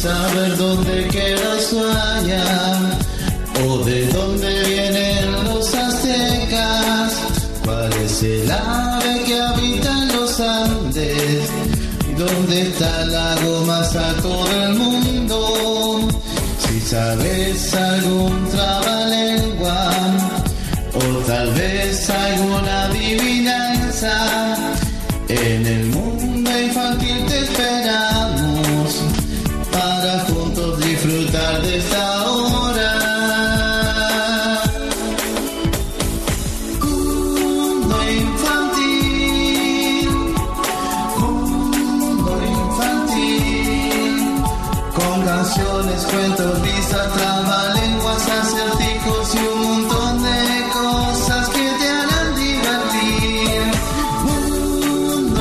saber dónde queda Ushuaia o de dónde vienen los aztecas. ¿Cuál es el ave que habita en los Andes? ¿Dónde está el lago más alto del mundo? Si sabes algún trabalengua o tal vez alguna adivinanza, en el mundo infantil te esperamos para juntos disfrutar de esta hora. Mundo infantil, con canciones, cuentos, risas, trabalenguas, acertijos y un montón de cosas que te harán divertir. Mundo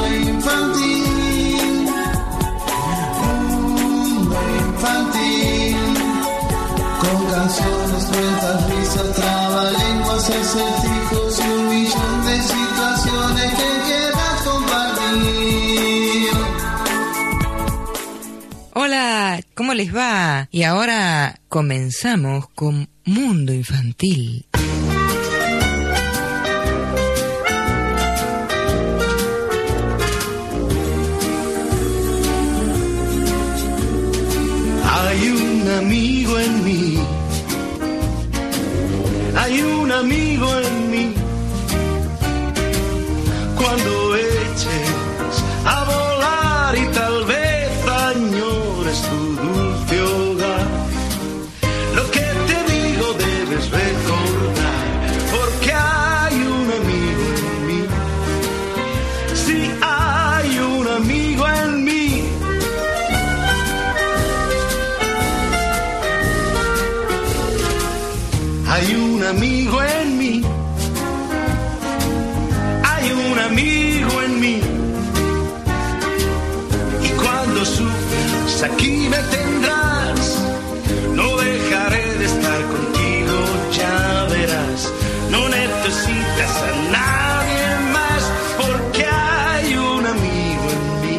infantil, con canciones, cuentas, risas, trabalenguas, acertijos y un millón de situaciones que quieras compartir. Hola, ¿cómo les va? Y ahora comenzamos con Mundo Infantil. Hay un amigo en mí, hay un amigo en mí. Cuando eches a volar y tal vez añores tu dulce hogar, lo que te digo debes recordar, porque hay un amigo en mí. Sí, hay un amigo en mí. Hay un amigo en mí, hay un amigo en mí. Y cuando sufras aquí me tendrás, no dejaré de estar contigo, ya verás. No necesitas a nadie más, porque hay un amigo en mí.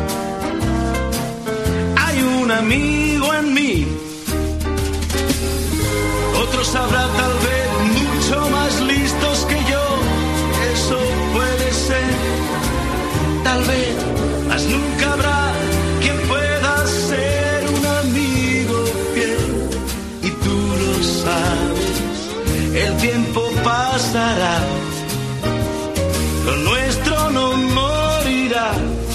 Hay un amigo en mí. Otros habrá tal vez mucho más listos que yo, eso puede ser, tal vez, mas nunca habrá quien pueda ser un amigo fiel. Y tú lo sabes, el tiempo pasará, lo nuestro no morirá.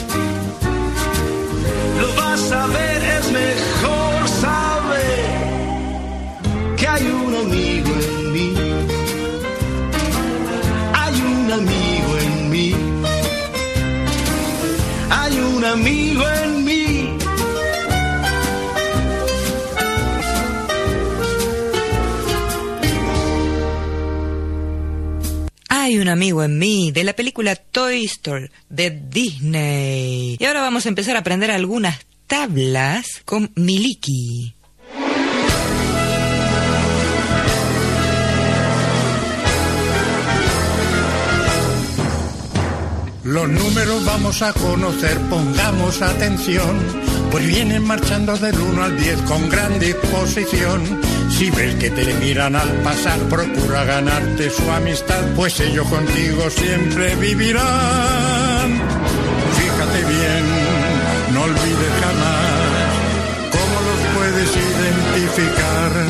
Lo vas a ver, es mejor saber que hay un amigo en mí, hay un amigo en mí, hay un amigo en mí. Hay un amigo en mí, de la película Toy Story de Disney. Y ahora vamos a empezar a aprender algunas tablas con Miliki. Los números vamos a conocer, pongamos atención, pues vienen marchando del 1 al 10 con gran disposición. Si ves que te miran al pasar, procura ganarte su amistad, pues ellos contigo siempre vivirán. Fíjate bien, no olvides jamás cómo los puedes identificar.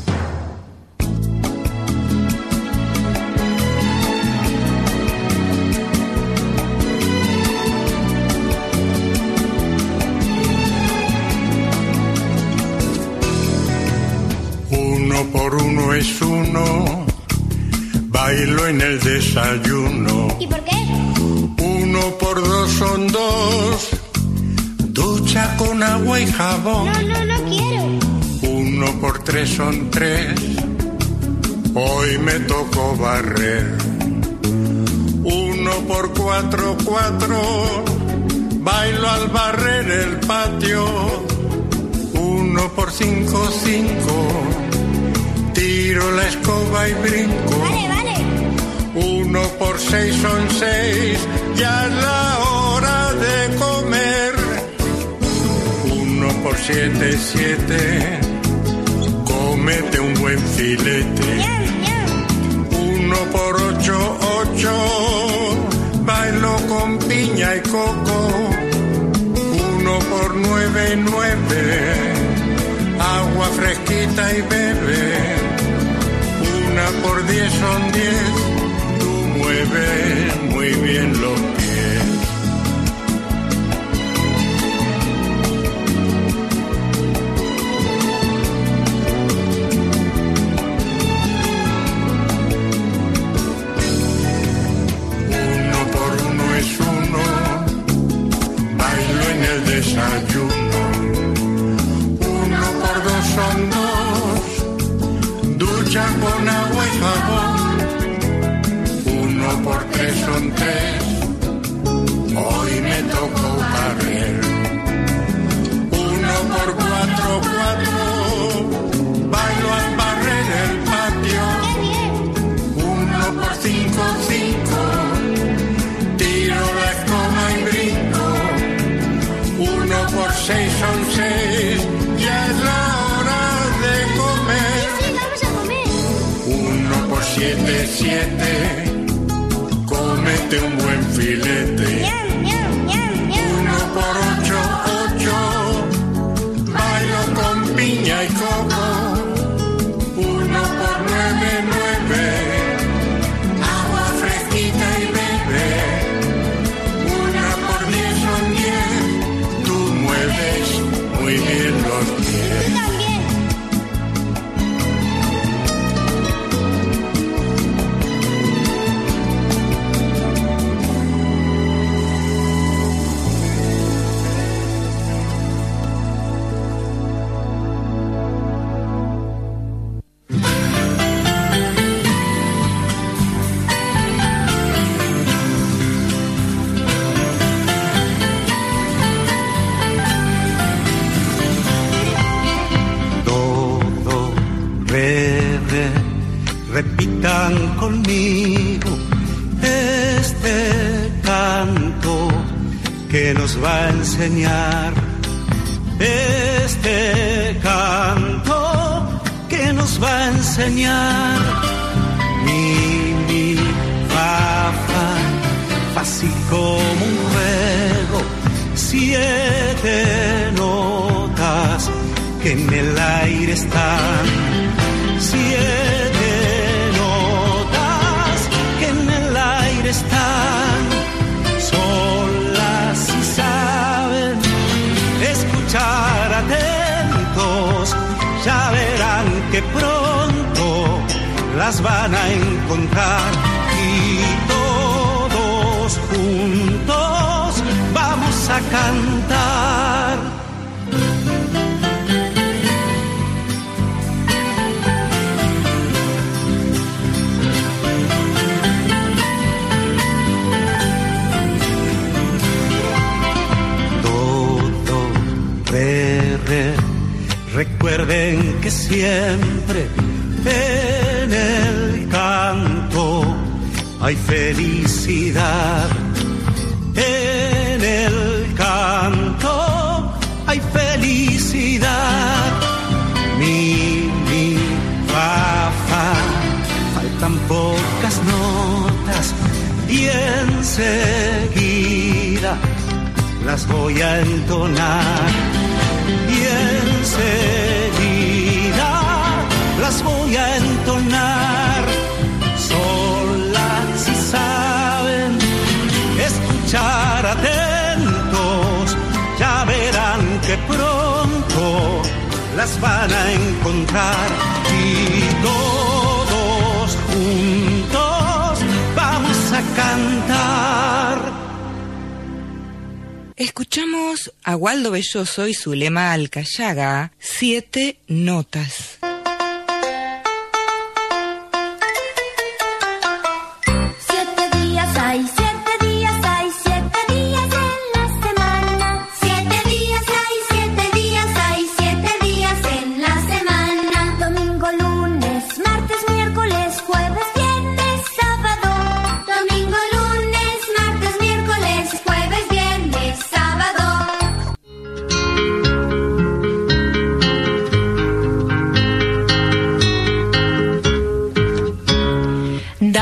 Uno por uno es uno, bailo en el desayuno. ¿Y por qué? Uno por dos son dos, ducha con agua y jabón. No quiero. Uno por tres son tres, hoy me tocó barrer. Uno por cuatro, cuatro, bailo al barrer el patio. Uno por cinco, cinco, tiro la escoba y brinco. Vale. Uno por seis son seis, ya es la hora de comer. Uno por 7, cómete un buen filete. 1 por 8, 8, bailo con piña y coco. 1 por 9, 9, agua fresquita y bebe. 1 por 10 son 10, tú mueves muy bien los pies. Desayuno. 1 por 2 son 2, ducha con agua y jabón. 1 por 3 son 3, hoy me tocó barrer. 1 por 4, 4, bailo al barrer el patio. 1 por 5, 5, tiro la escoba y brinco. 1 por 6 son 6, ya es la hora de comer. Sí, vamos a comer. 1 por 7, 7, cómete un buen filete. 1 por 8, 8, bailo con piña y coco. 1 por 9, 9, agua fresquita y bebe. 1 por 10 son 10, tú mueves muy bien los pies. También. Repitan conmigo este canto que nos va a enseñar. Este canto que nos va a enseñar. Mi, fa, fa, así como un juego. 7 notas que en el aire están. 7 están solas y saben escuchar atentos, ya verán que pronto las van a encontrar y todos juntos vamos a cantar. Recuerden que siempre en el canto hay felicidad. En el canto hay felicidad. Mi, fa, fa, faltan pocas notas y enseguida las voy a entonar. Y enseguida las voy a entonar. Solas si saben escuchar atentos, ya verán que pronto las van a encontrar. Y todos juntos vamos a cantar. Escuchamos a Waldo Belloso y Zulema Alcayaga, 7 notas.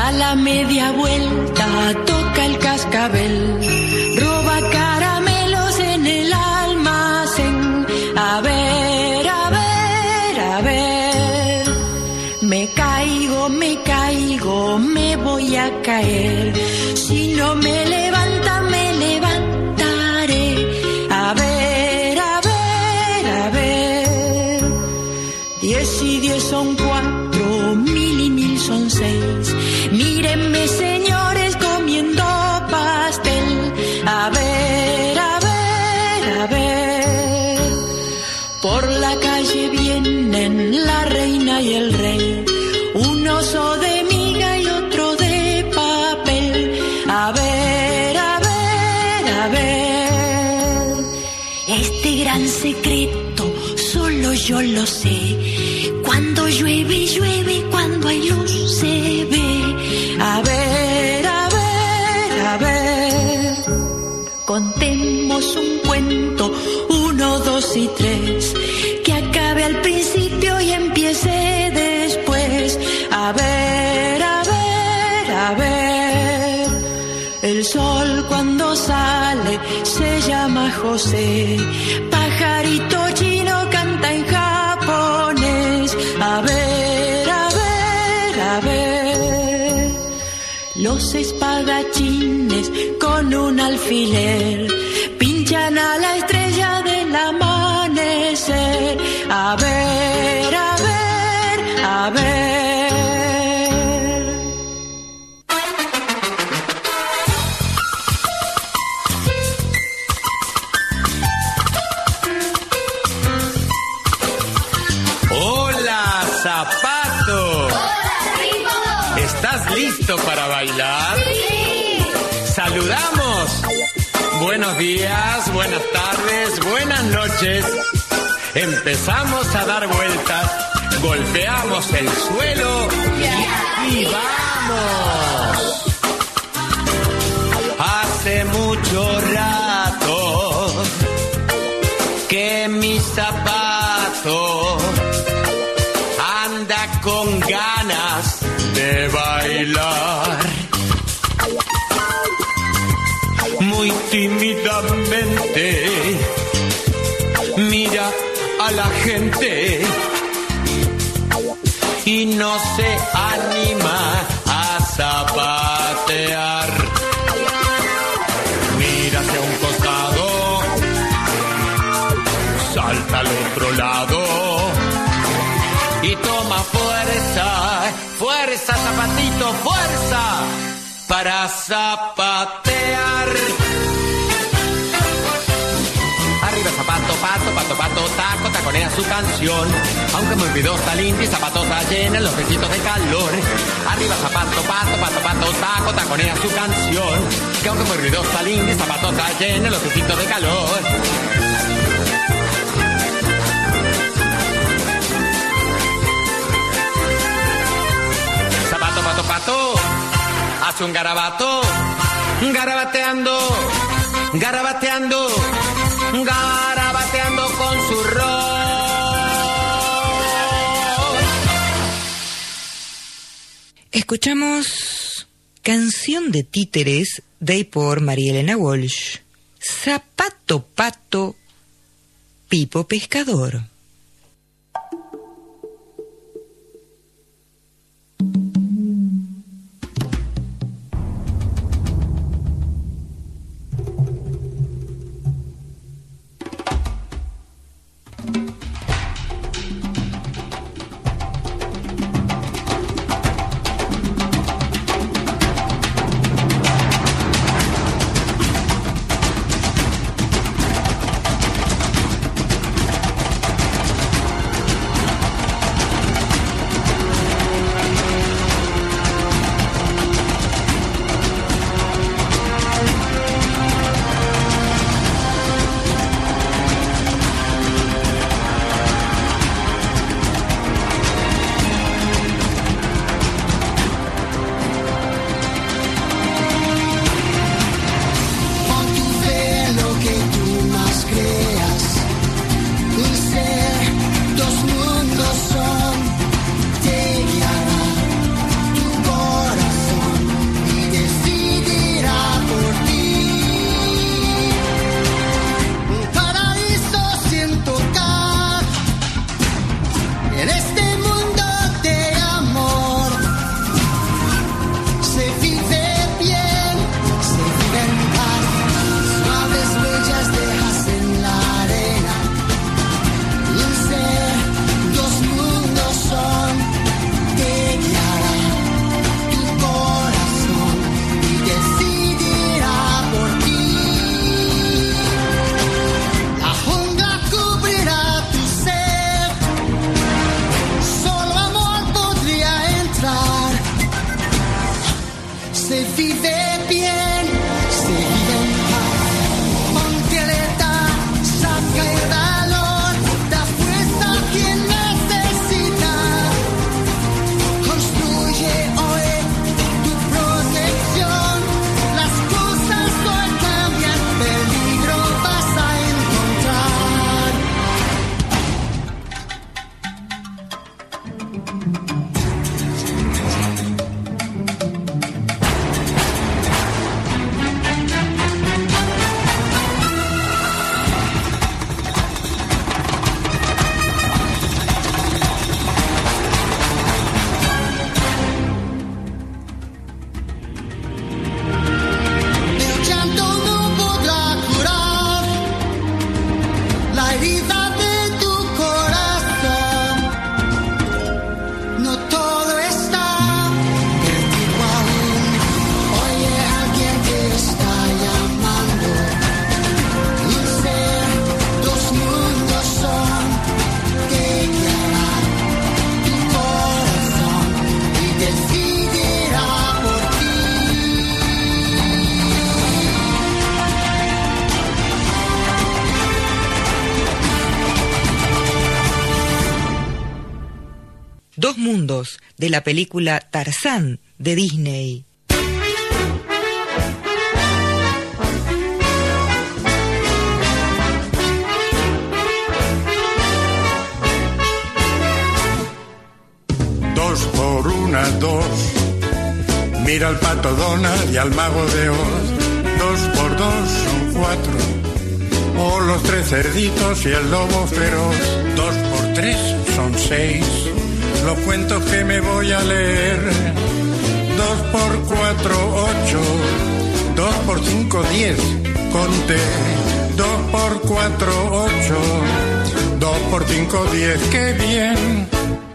Da la media vuelta, toca el cascabel, roba caramelos en el almacén. A ver, a ver, a ver. Me caigo, me voy a caer. Si no me levanta, me levantaré. A ver, a ver, a ver. 10 y 10 son 4, 1000 y 1000 son 6. Mírenme, señores, comiendo pastel. A ver, a ver, a ver. Por la calle vienen la reina y el rey, un oso de miga y otro de papel. A ver, a ver, a ver. Este gran secreto solo yo lo sé. Cuando llueve, llueve, cuando hay luz se ve. A ver, a ver, a ver. Contemos un cuento, 1, 2 y 3, que acabe al principio y empiece después. A ver, a ver, a ver. El sol cuando sale se llama José. Pajarito chino canta en japonés. A ver, a ver, a ver. Los espadachines con un alfiler pinchan a la estrella del amanecer. A ver, a ver, a ver. Hola, Zapato. ¡Hola, Ritmo! ¿Estás listo para bailar? ¡Sí! ¡Saludamos! Buenos días, buenas tardes, buenas noches. Empezamos a dar vueltas, golpeamos el suelo y vamos. Hace mucho rato que mi zapato anda con ganas de bailar. Muy tímidamente mira a la gente y no se anima a zapatear. Mira hacia un costado, salta al otro lado y toma fuerza, fuerza, zapatito, fuerza para zapatear. Arriba zapato, pato, pato, pato, taco, taconea su canción. Aunque muy ruidosa, linda y zapatosa, llena los besitos de calor. Arriba zapato, pato, pato, pato, taco, taconea su canción. Que aunque muy ruidosa, linda y zapatosa, llena los besitos de calor. Zapato, pato, pato, hace un garabato, garabateando, garabateando, garabateando con su rol. Escuchamos Canción de Títeres de y por María Elena Walsh. Zapato, pato, Pipo pescador. se vive bien, se vive en paz. Ponte alerta, saca el valor, da fuerza a quien necesita. Construye hoy tu protección. Las cosas hoy cambian, peligro vas a encontrar. El llanto no podrá curar la herida de tu corazón. No todo está perdido aún. Oye, alguien te está llamando. Un ser, dos mundos son que guiará tu corazón y decidirá por ti. Dos mundos, de la película Tarzán, de Disney. Dos por una, dos. Mira al pato Donald y al mago de Oz. 2 por 2 son 4. O los 3 cerditos y el lobo feroz. 2 por 3 son 6. Los cuentos que me voy a leer. 2 por 4, 8. 2 por 5, 10. Conté. 2 por 4, 8. 2 por 5, 10. ¡Qué bien!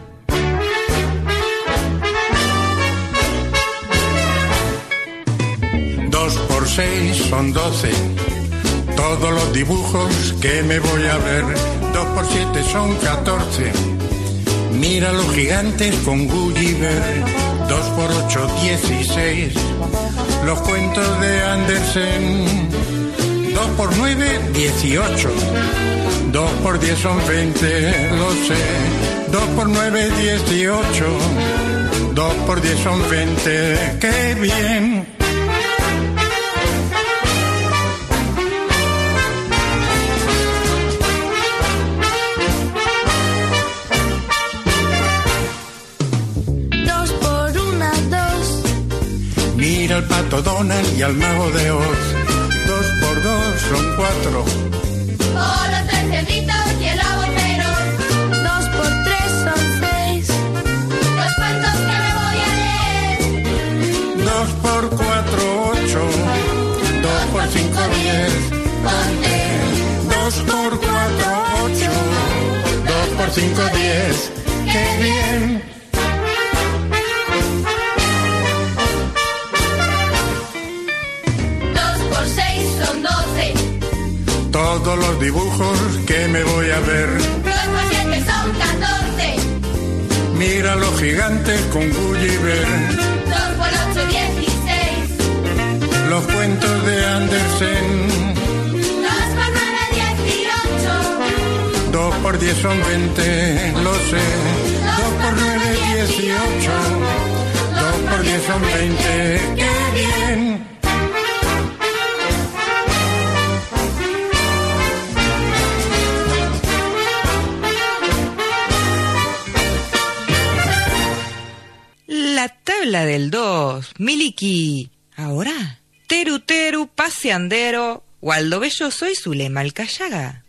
2 por 6 son 12. Todos los dibujos que me voy a ver. 2 por 7 son 14. Mira los gigantes con Gulliver. 2 por 8, 16. Los cuentos de Andersen. 2 por 9, 18. 2 por 10 son 20, lo sé. 2 por 9, 18. 2 por 10 son 20, ¡qué bien! Mira al pato Donald y al mago de Oz. 2 por 2 son 4. O los 3 cerditos y el lobo feroz. 2 por 3 son 6. Los cuentos que me voy a leer. 2 por 4, 8. 2 por 5, 10. Ponte. 2 por 4, 8. 2 por 5, 10. ¡Qué bien! Todos los dibujos que me voy a ver. 2 por 7 son 14. Mira los gigantes con Gulliver. 2 por 8, 16. Los cuentos de Andersen. 2 por 9, 18. 2 por 10 son 20, lo sé. 2 por 9, 18. 2 por 10 son 20, ¡qué bien! La tabla del 2, Miliki. Ahora, Teru Teru, Paseandero, Waldo Belloso y Zulema Alcayaga.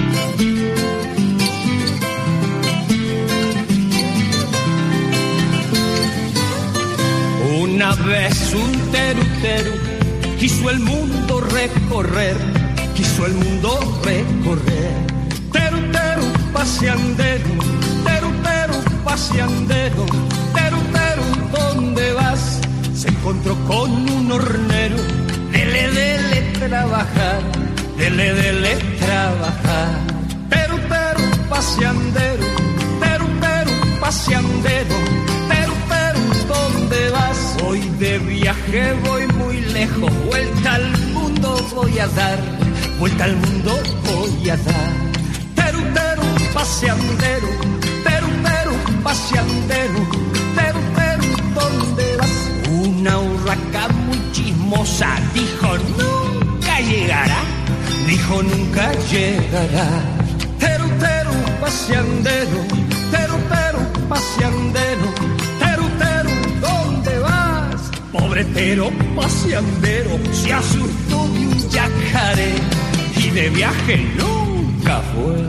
Una vez un teru teru quiso el mundo recorrer, quiso el mundo recorrer. Teru teru paseandero, teru teru paseandero, teru teru ¿dónde vas? Se encontró con un hornero, dele dele trabajar, dele dele trabajar. Teru teru paseandero, teru teru paseandero, teru teru ¿dónde vas? Voy de viaje voy muy lejos, vuelta al mundo voy a dar, vuelta al mundo voy a dar. Teru, teru, paseandero, teru, teru, paseandero, teru, teru, ¿dónde vas? Una urraca muy chismosa dijo nunca llegará, dijo nunca llegará. Teru, teru, paseandero, teru, teru, paseandero, teru, teru, ¿dónde vas? Pobretero paseandero se asustó de un yacaré y de viaje nunca fue.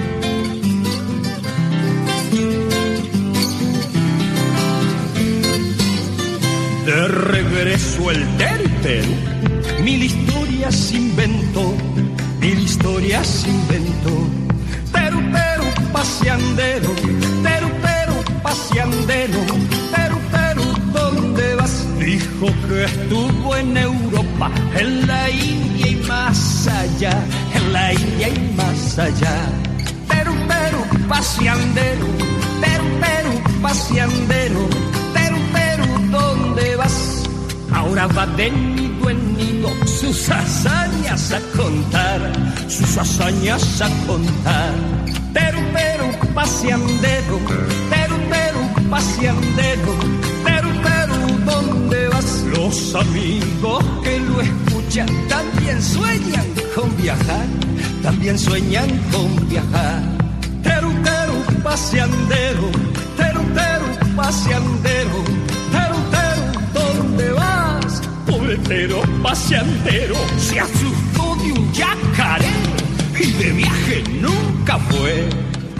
De regreso el teru, teru, mil historias inventó, mil historias inventó. Teru, teru, paseandero, teru, teru, paseandero, teru, teru, ¿dónde vas? Dijo que estuvo en Europa, en la India y más allá, en la India y más allá. Teru, teru, paseandero, teru, teru, paseandero, teru, teru, ¿dónde vas? Ahora va de nido en nido sus hazañas a contar, sus hazañas a contar. Teru, teru, paseandero, teru, teru, paseandero, teru, teru, ¿dónde vas? Los amigos que lo escuchan también sueñan con viajar, también sueñan con viajar. Teru, teru, paseandero, teru, teru, paseandero, teru, teru, ¿dónde vas? Pobretero paseandero se asustó de un yacaré y de viaje nunca fue.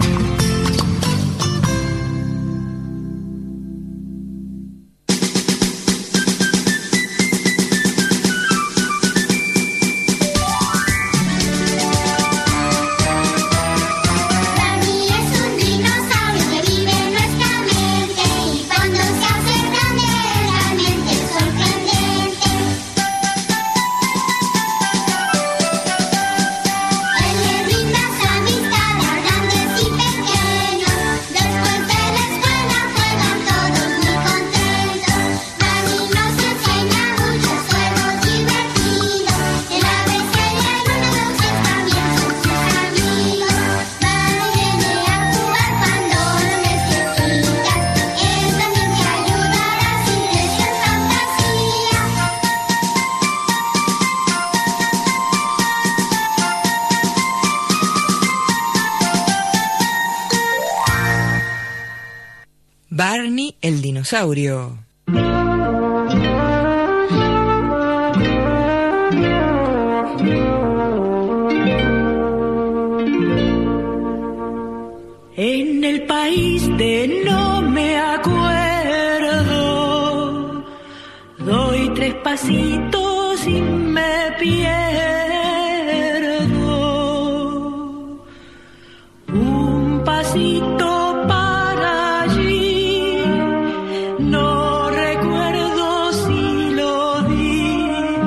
Barney el dinosaurio. En el país de no me acuerdo, doy 3 pasitos y me pierdo. Un pasito para allí, no recuerdo si lo di.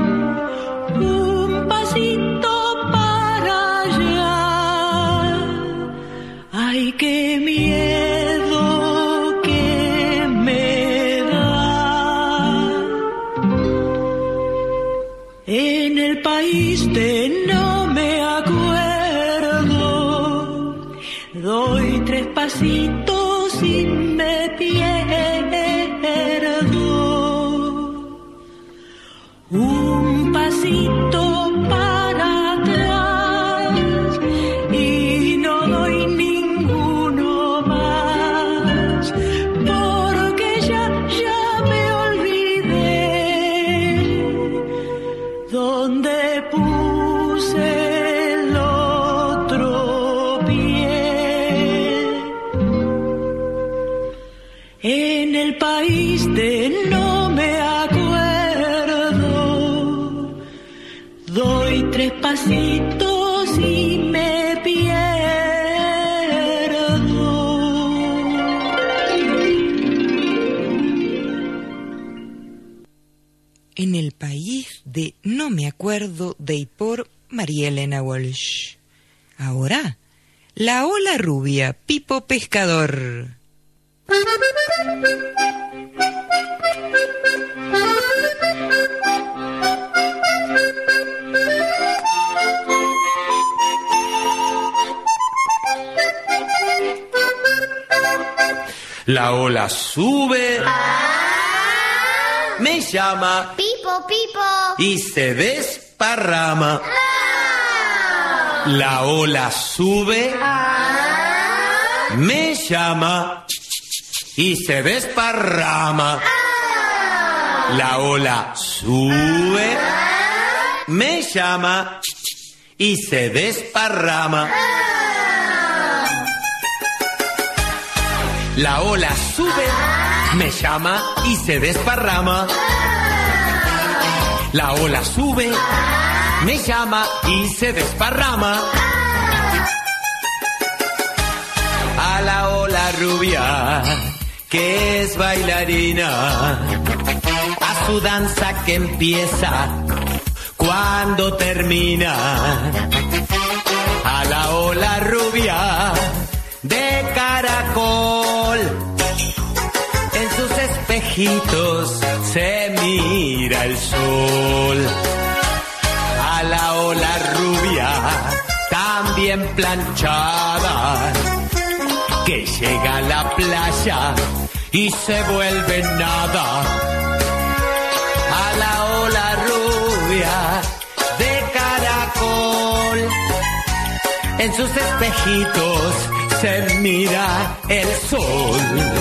Un pasito para allá, ay, qué miedo que me da. En el país de no me acuerdo, doy 3 pasitos y me pierdo. Un pasito para atrás y no doy ninguno más, porque ya me olvidé dónde puse el otro pie. En el país de no me acuerdo, doy 3 pasitos y me pierdo. En el país de no me acuerdo, de y por María Elena Walsh. Ahora, la ola rubia, Pipo Pescador. La ola sube, me llama Pipo, Pipo. y se desparrama. La ola sube, me llama y se desparrama. La ola sube, me llama y se desparrama. La ola sube, me llama y se desparrama. La ola sube, me llama y se desparrama. A la ola rubia, que es bailarina, a su danza que empieza cuando termina. A la ola rubia de caracol, en sus espejitos se mira el sol. A la ola rubia tan bien planchada, que llega a la playa y se vuelve nada. A la ola rubia de caracol, en sus espejitos se mira el sol.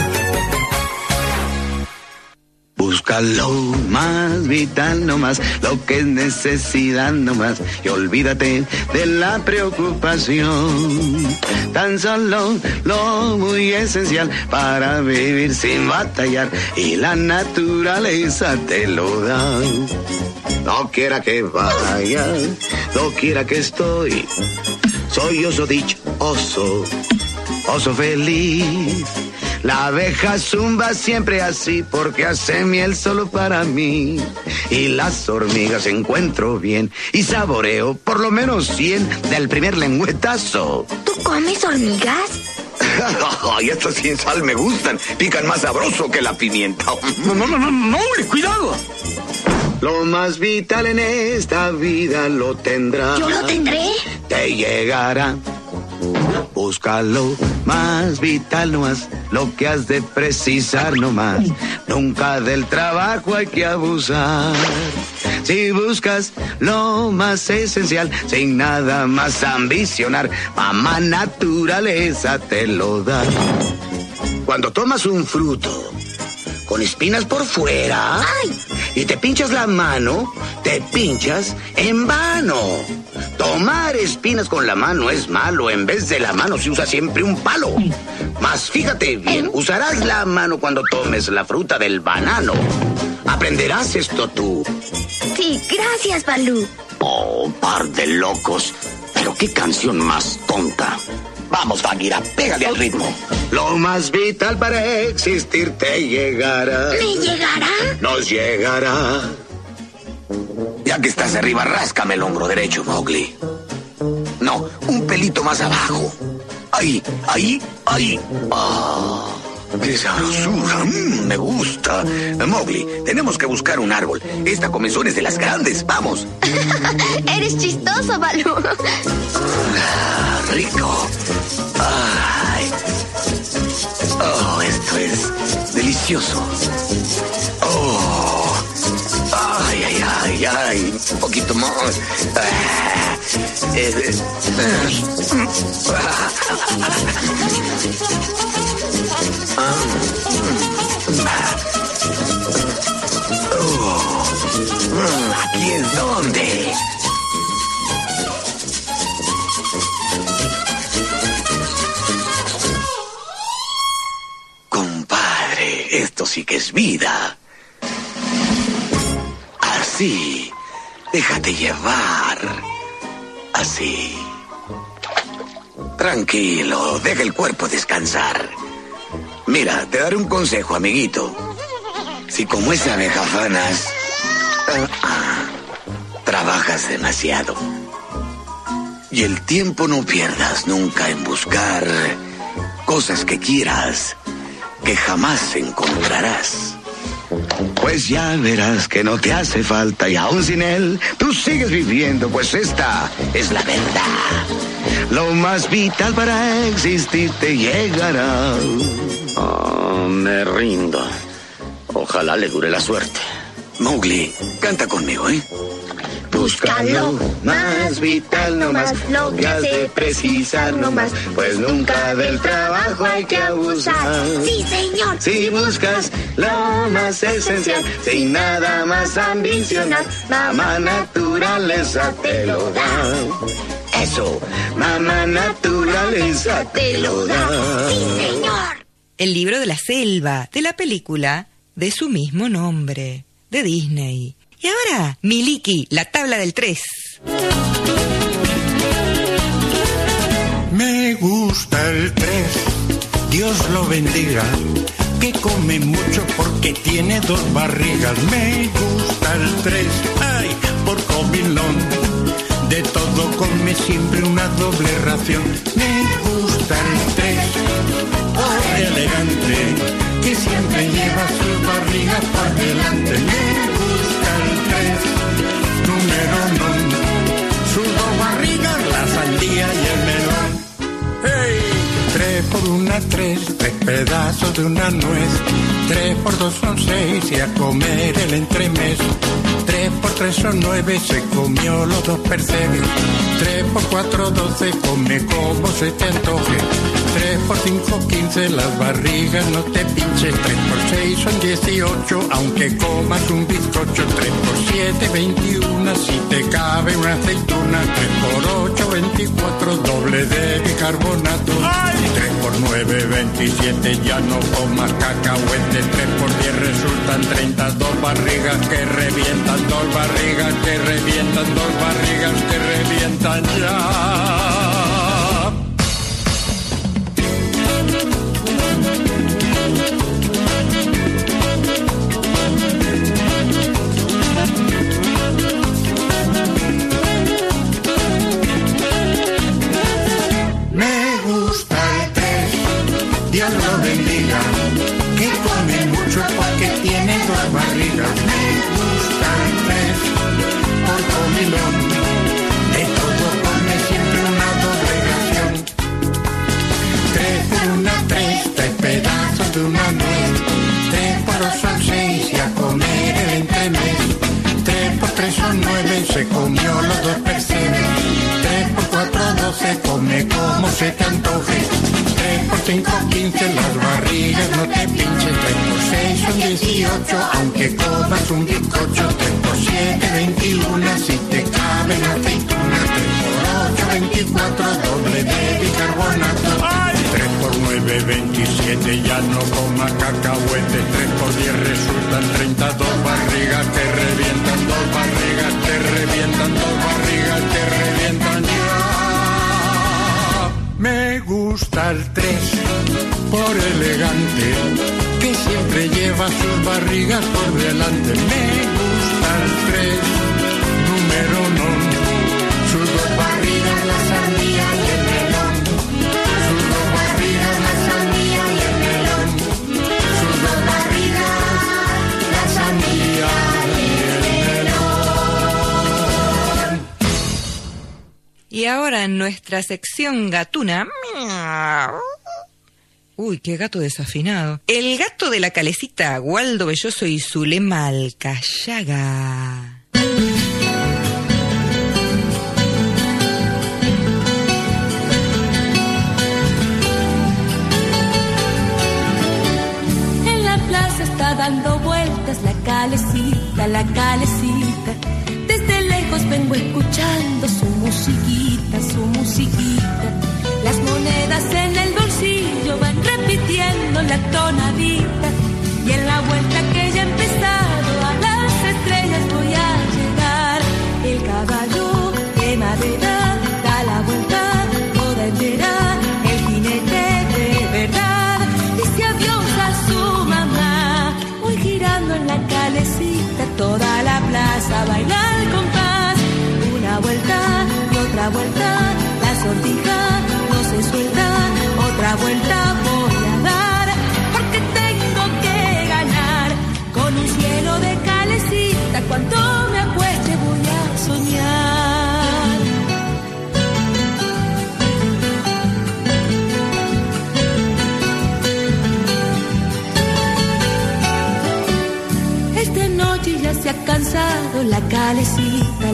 Busca lo más vital nomás, lo que es necesidad nomás, y olvídate de la preocupación. Tan solo lo muy esencial para vivir sin batallar, y la naturaleza te lo da. No quiera que vaya, no quiera que estoy, soy oso dichoso, oso feliz. La abeja zumba siempre así porque hace miel solo para mí. Y las hormigas encuentro bien y saboreo por lo menos 100 del primer lengüetazo. ¿Tú comes hormigas? Ay, estas sin sal me gustan, pican más sabroso que la pimienta. No, cuidado. Lo más vital en esta vida lo tendrás. ¿Yo lo tendré? Te llegará. Búscalo más vital nomás, lo que has de precisar nomás. Nunca del trabajo hay que abusar. Si buscas lo más esencial, sin nada más ambicionar, mamá naturaleza te lo da. Cuando tomas un fruto con espinas por fuera, ¡ay! Y te pinchas la mano, te pinchas en vano. Tomar espinas con la mano es malo, en vez de la mano se usa siempre un palo. Mas fíjate bien, usarás la mano cuando tomes la fruta del banano. ¿Aprenderás esto tú? Sí, gracias, Balú. Oh, par de locos. Pero qué canción más tonta. Vamos, Bagheera, pégale al ritmo. Lo más vital para existir te llegará. ¿Me llegará? Nos llegará. Ya que estás arriba, ráscame el hombro derecho, Mowgli. No, un pelito más abajo. Ahí. Ah, qué sabrosura, me gusta. Mowgli, tenemos que buscar un árbol. Esta comezón es de las grandes, vamos. Eres chistoso, Balú. Ah, rico. Ay. Oh, esto es delicioso. Oh. Ay, un poquito más. Aquí es donde. Compadre, esto sí que es vida. Así, déjate llevar. Así. Tranquilo, deja el cuerpo descansar. Mira, te daré un consejo, amiguito. Si como esa abeja fanas, trabajas demasiado. Y el tiempo no pierdas nunca en buscar cosas que quieras, que jamás encontrarás. Pues ya verás que no te hace falta y aún sin él tú sigues viviendo, pues esta es la verdad. Lo más vital para existir te llegará. Oh, me rindo. Ojalá le dure la suerte. Mowgli, canta conmigo, ¿eh? Busca lo más vital nomás, lo que has de precisar nomás, pues nunca del trabajo hay que abusar. Sí, señor. Si buscas lo más esencial, sin nada más ambicionar, mamá naturaleza te lo da. Eso, mamá naturaleza te lo da. Sí, señor. El libro de la selva, de la película de su mismo nombre, de Disney. Y ahora, Miliki, la tabla del 3. Me gusta el 3, Dios lo bendiga, que come mucho porque tiene 2 barrigas. Me gusta el 3, ay, por comilón, de todo come siempre una doble ración. Me gusta el 3, por elegante, que siempre lleva sus barrigas por delante. Me gusta el 3, número non, sus 2 barrigas, la sandía y el melón. ¡Hey! 3 por 1, 3 pedazos de una nuez. 3 por 2 son 6 y a comer el entremés. 3 por 3 son 9, se comió los 2 percebes. 3 por 4, 12, come como se te antoje. 3 por 5, 15, las barrigas no te pinches. 3 por 6 son 18, aunque comas un bizcocho. 3 por 7, 21, si te cabe una aceituna. 3 por 8, 24, doble de bicarbonato. 3 por 9, 27, ya no comas cacahuete. 3 por 10 resultan 30, 2 barrigas que revientan. 2 barrigas que revientan, 2 barrigas que revientan ya. Me gusta el 3, Dios lo bendiga, que come mucho porque tiene 2 barrigas. Me gusta el 3, por comilón, de todo come siempre una doble ración. 3 por 1, 3 pedazos de una nuez. 3 por 2 son 6 y a comer el entremés. 3 por 3 son 9, se comió los 2 percebes. 3 por 4, 12, come como se te antoje. 3 por 5, 15, las barrigas no te pinches. 3 por 6 son 18, aunque comas un bizcocho. 3 por 7, 21, si te cabe la aceituna. 3 por 8, 24, doble de bicarbonato. 3 por 9, 27, ya no comas cacahuete. 3 por 10 resultan 30, 2 barrigas que revientan. 2 barrigas que revientan, 2 barrigas que revientan ya. Me gusta el 3, por elegante, que siempre lleva sus barrigas por delante. Me gusta el 3, número non, sus 2 barrigas, la sandía y el melón. Sus 2 barrigas, la sandía y el melón. Sus 2 barrigas, la sandía y el melón. Y ahora en nuestra sección gatuna. Uy, qué gato desafinado. El gato de la Calecita, Waldo Belloso y Zulema Alcayaga. En la plaza está dando vueltas la calecita, la calecita. Desde lejos vengo escuchando su musiquita, su musiquita. Las monedas en el bolsillo van repitiendo la tonadita. Y en la vuelta que ya he empezado a las estrellas voy a llegar. El caballo de madera da la vuelta toda entera. El jinete de verdad dice adiós a su mamá. Voy girando en la calecita, toda la plaza baila al compás. Una vuelta y otra vuelta, la sortija no se suelta. Otra vuelta voy a dar, porque tengo que ganar. Con un cielo de calecita, cuando me acueste voy a soñar. ya se ha cansado la calecita,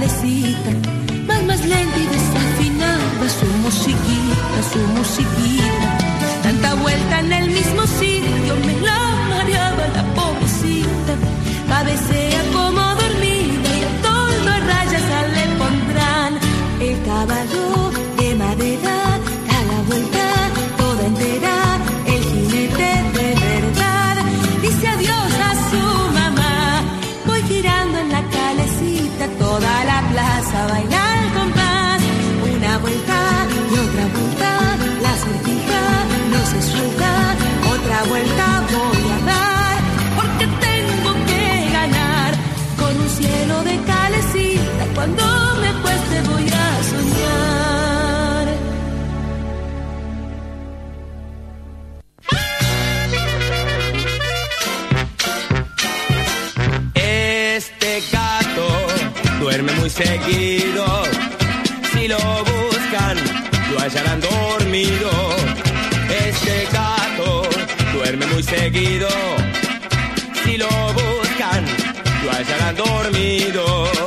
más lenta y desafinada su musiquita, tanta vuelta en el mismo sitio, me la mareaba la pobrecita, cabecea como dormida y a todo a rayas le pondrán el caballo de madera, da la vuelta toda entera, el jinete de verdad, dice adiós a su mamá, voy girando en la calecita, toda la plaza baila al compás, una vuelta y otra vuelta, la sortija no se suelta, otra vuelta voy a dar, porque tengo que ganar, con un cielo de calecita, cuando me acueste voy a soñar. Este gato duerme muy seguido, si lo buscan lo hallarán dormido. Este gato duerme muy seguido, si lo buscan lo hallarán dormido.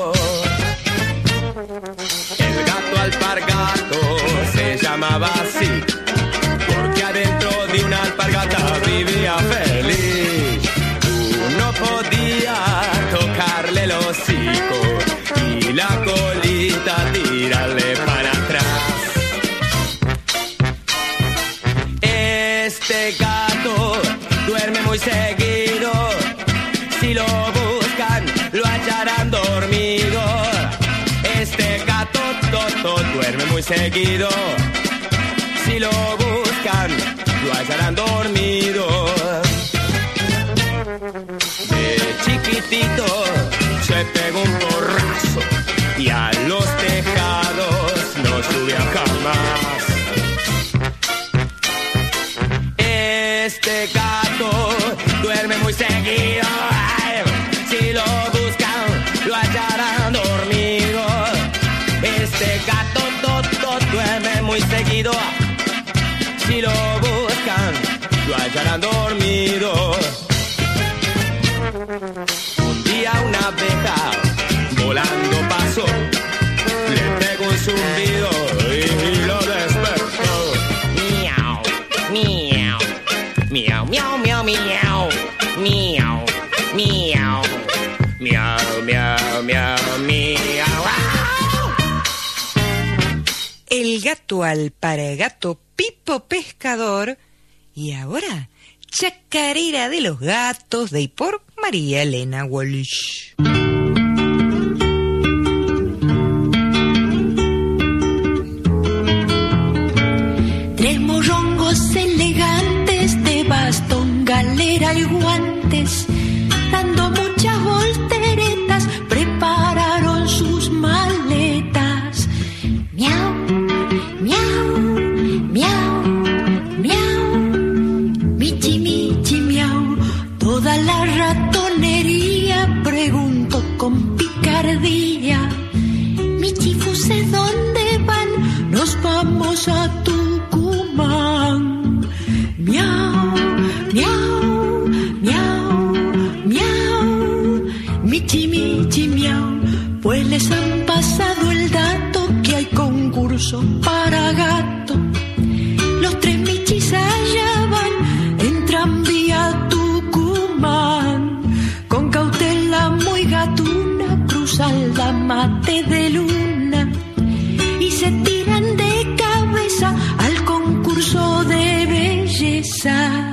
El gato alpargato se llamaba así, porque adentro de una alpargata vivía feliz. Uno podía tocarle el hocico y la colita tirarle para atrás. Este gato duerme muy seguido, si lo buscan lo hallarán dormido. Este gato duerme muy seguido, si lo buscan lo hallarán dormido. De chiquitito se pegó un porrazo y a los tejados no subía jamás. Este gato duerme muy seguido, si lo buscan lo hallarán dormido. Este gato duerme muy seguido, si lo buscan lo hallarán dormido. Un día una abeja volando pasó, le pegó un zumbido y lo despertó. Miau, miau, miau, miau, miau, miau, miau, miau, miau, miau, miau, miau. El gato alpargato Pipo pescador y ahora Chacarera de los gatos de y por María Elena Walsh. Tres morrongos elegantes de bastón, galera y guantes, dando muchas volteretas, prepararon sus maletas. Miau, miau, miau, miau, michi, michi, miau. Toda la ratonería preguntó con picardía. Michi, Fuse, ¿dónde van? Nos vamos a Tucumán. Miau, miau, miau, miau, michi, michi, miau. Pues les han pasado el dato que hay concurso para gato. Los tres michis allá van, entran vía Tucumán. Con cautela muy gatuna, cruzan la mate de luna y se tiran de cabeza al concurso de belleza.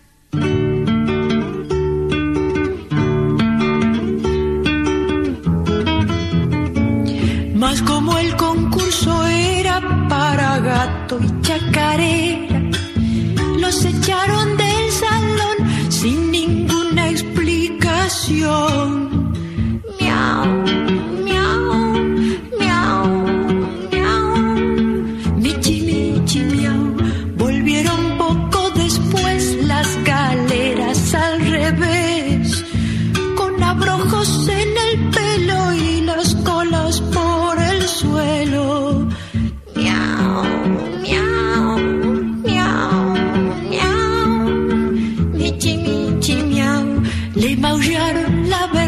Mas como el concurso era para gato y chacarera, los echaron del salón sin ninguna explicación. Miau, miau, miau, miau, michi, michi, miau. Volvieron poco después las galeras al revés, con abrojos en el pelo y las colas por el suelo. Miau, miau, miau, miau, michi, michi, miau. Le maullaron la vez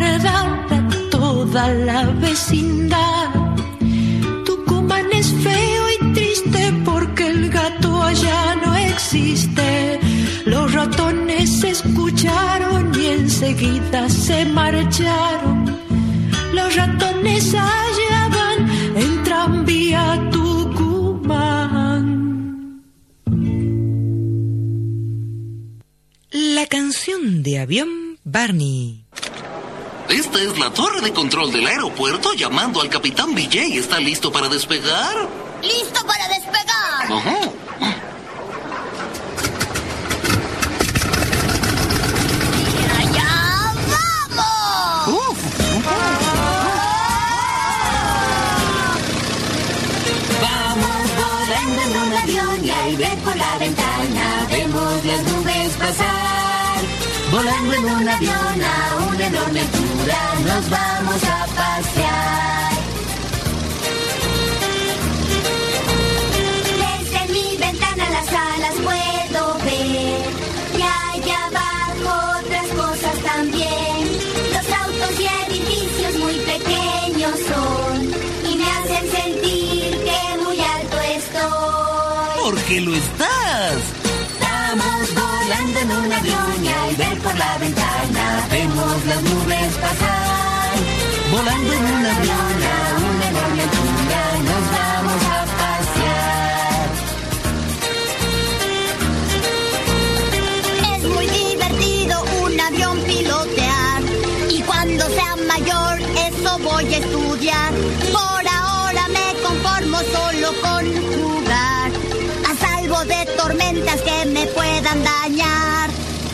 toda la vecindad. Tucumán es feo y triste porque el gato allá no existe. Los ratones se escucharon y enseguida se marcharon. Los ratones allá van en tranvía a Tucumán. La canción de avión Barney. Esta es la torre de control del aeropuerto llamando al capitán Vijay. ¿Está listo para despegar? ¡Listo para despegar! Ajá. ¡Y allá vamos! Vamos volando en un avión y al ver por la ventana vemos las nubes pasar. Volando en un avión a una enorme altura nos vamos a pasear. Desde mi ventana las alas puedo ver. Y allá abajo otras cosas también. Los autos y edificios muy pequeños son. Y me hacen sentir que muy alto estoy. ¿Por qué lo estás? Vamos volando en un avión y al ver por la ventana vemos las nubes pasar. Volando en un avión a una enorme altura nos vamos a pasear. Es muy divertido un avión pilotear. Y cuando sea mayor eso voy a estudiar. Por ahora me conformo solo con jugar. A salvo de tormentas que me puedan dañar.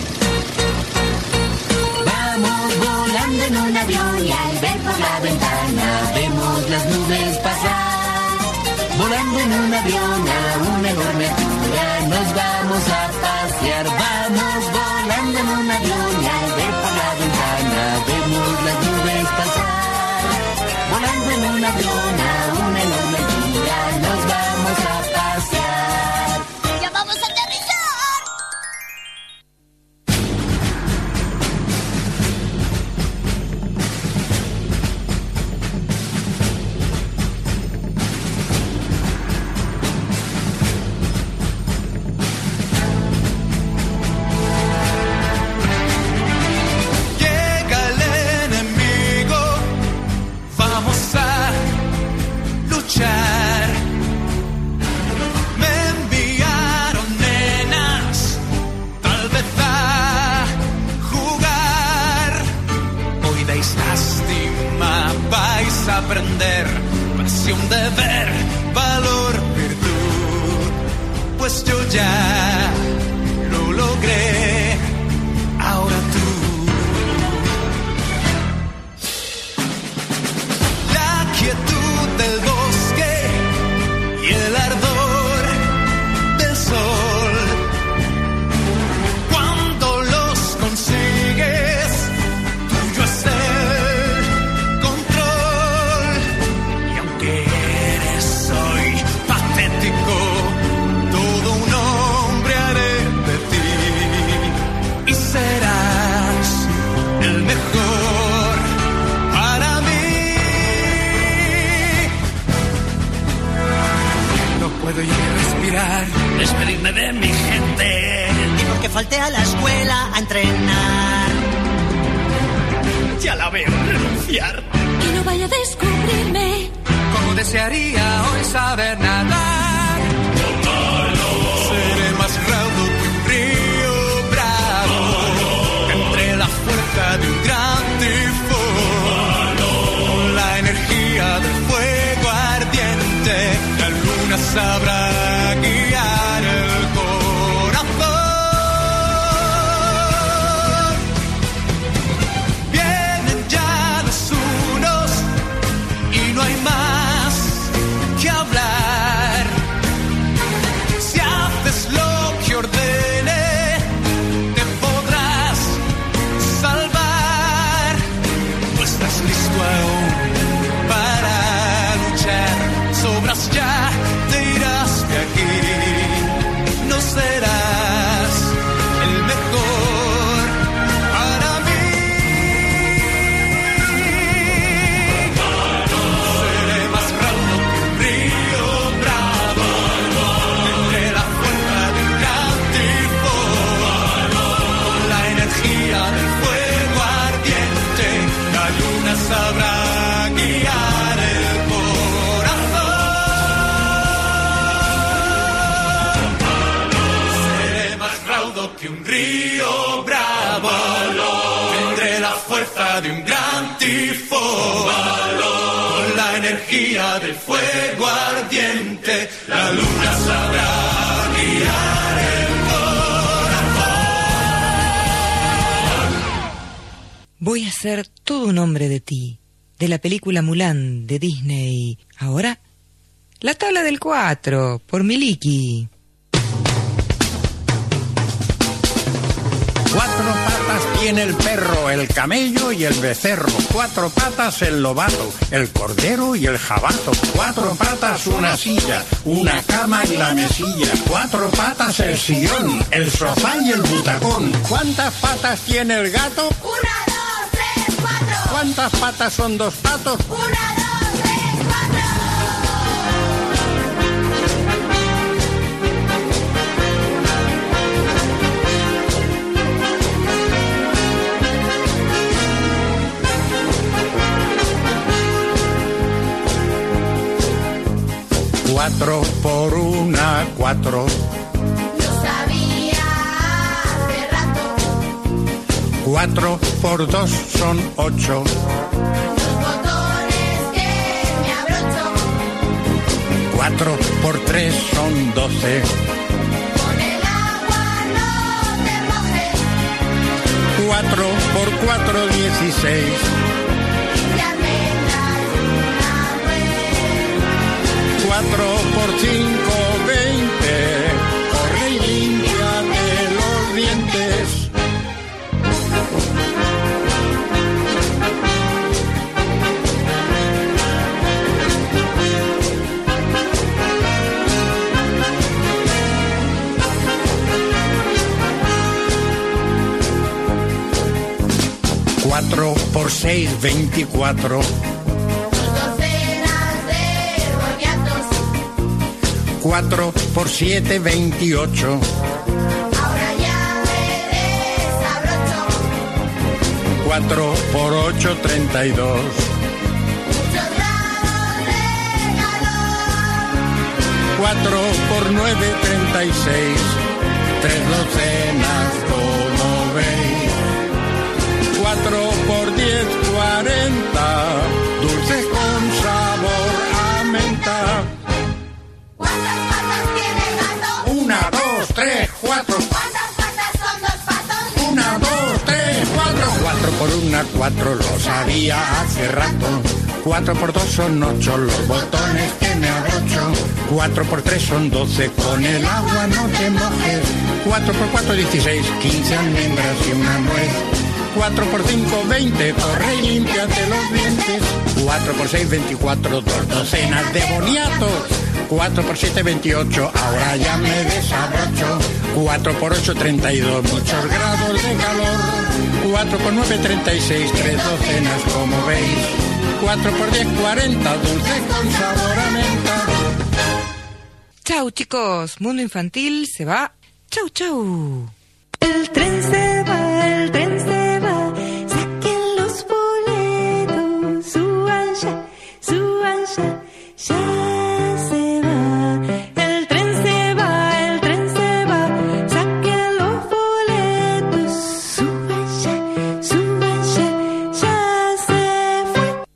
Vamos volando en un avión y al ver por la ventana vemos las nubes pasar. Volando en un avión a una enorme altura nos vamos a pasear. Vamos volando en un avión y al ver por la ventana vemos las nubes pasar. Volando en un avión a una enorme altura nos vamos a pasear. ¡Ya vamos a aterrizar! Llega el enemigo, vamos a luchar. Me enviaron nenas, tal vez a jugar. Hoy dais lástima, vais a aprender pasión, deber, valor, virtud. Pues yo ya lo logré, ahora tú. La quietud del bosque y el ardor del sol. Cuando los consigues, tuyo es el control. Y aunque eres hoy patético, todo un hombre haré de ti. Y serás el mejor para mí. No puedo ya respirar, despedirme de mi gente. Y porque falté a la escuela a entrenar. Ya la veo renunciar. Que no vaya a descubrirme. Como desearía hoy saber nadar. Seré más raudo que un río bravo. Entre la fuerza de un gran tifón. La energía del fuego ardiente. La luna sabrá guiar el corazón. Vienen ya los unos y no hay más que hablar. sabrá guiar el corazón. Seré más raudo que un río bravo. Tendré la fuerza de un gran tifón. Con la energía del fuego ardiente, la luna sabrá guiar el Voy a ser todo un hombre de ti, de la película Mulan de Disney. Ahora, la tabla del 4, por Miliki. 4 patas tiene el perro, el camello y el becerro. 4 patas el lobato, el cordero y el jabato. 4 patas una silla, una cama y la mesilla. 4 patas el sillón, el sofá y el butacón. ¿Cuántas patas tiene el gato? 1, 2, 3, 4. ¿Cuántas patas son 2 patos? 1, 2, 3, 4. 4 por 1, 4. Lo sabía hace rato. 4 por 2 son 8. Los botones que me abrocho. 4 por 3 son 12. Con el agua no te mojes. 4 por 4, 16. Y almendras una nuez. 4 por 5, 20. Corre y límpiate los dientes. 4 por 6, 24. Docenas de boniatos. 4 por 7, 28. Ahora ya me desabrocho. 4 por 8, 32. Muchos grados de calor. 4 por 9, 36. 3 docenas, como veis. 4 por 10, 40. Dulces con sabor a menta. ¿Cuántas patas tiene el gato? 1, 2, 3, 4. ¿Cuántas patas son 2 patos? 1, 2, 3, 4. 4 por 1, 4, lo sabía hace rato. 4 por 2 son 8, los botones que me abrocho. 4 por 3 son 12, con el agua no te mojes. 4 por 4, 16, 15 almendras y una nuez. 4 por 5, 20, corre y límpiate los dientes. 4 por 6, 24, 2 docenas de boniatos. 4 por 7, 28, ahora ya me desabrocho. 4 por 8, 32, muchos grados de calor. 4 por 9, 36, 3 docenas, como veis. 4 por 10, 40, dulce con sabor a menta. Chau, chicos. Mundo Infantil se va. Chau, chau. El tren se